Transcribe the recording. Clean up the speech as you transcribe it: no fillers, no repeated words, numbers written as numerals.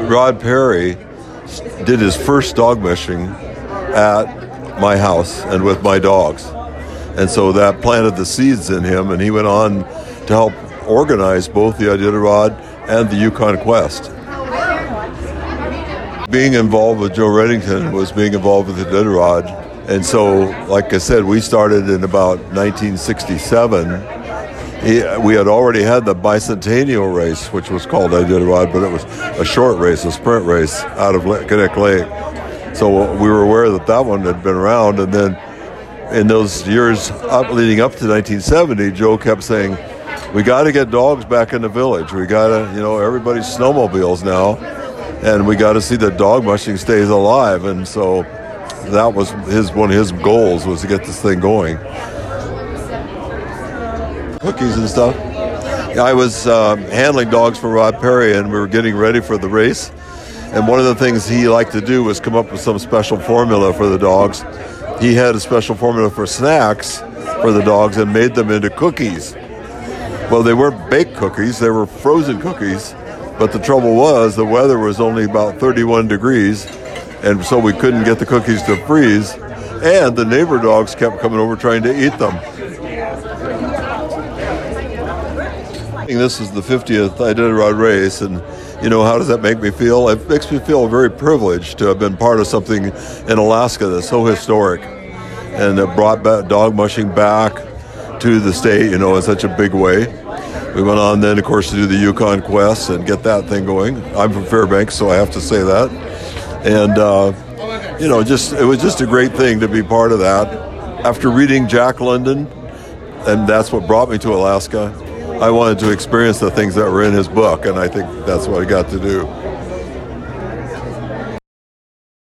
Rod Perry did his first dog mushing at my house and with my dogs. And so that planted the seeds in him, and he went on to help organize both the Iditarod and the Yukon Quest. Being involved with Joe Redington was being involved with the Iditarod. And so, like I said, we started in about 1967. We had already had the bicentennial race, which was called Iditarod, but it was a short race, a sprint race out of Connect Lake. So we were aware that that one had been around. And then in those years leading up to 1970, Joe kept saying, we got to get dogs back in the village. We got to, everybody's snowmobiles now, and we got to see that dog mushing stays alive. And so that was one of his goals, was to get this thing going. Cookies and stuff. I was handling dogs for Rod Perry, and we were getting ready for the race. And one of the things he liked to do was come up with some special formula for the dogs. He had a special formula for snacks for the dogs and made them into cookies. Well, they weren't baked cookies, they were frozen cookies. But the trouble was the weather was only about 31 degrees, and so we couldn't get the cookies to freeze. And the neighbor dogs kept coming over trying to eat them. This is the 50th Iditarod race, and how does that make me feel? It makes me feel very privileged to have been part of something in Alaska that's so historic, and it brought back dog mushing back to the state, in such a big way. We went on then, of course, to do the Yukon Quest and get that thing going. I'm from Fairbanks, so I have to say that. And, it was just a great thing to be part of that. After reading Jack London, and that's what brought me to Alaska, I wanted to experience the things that were in his book, and I think that's what I got to do.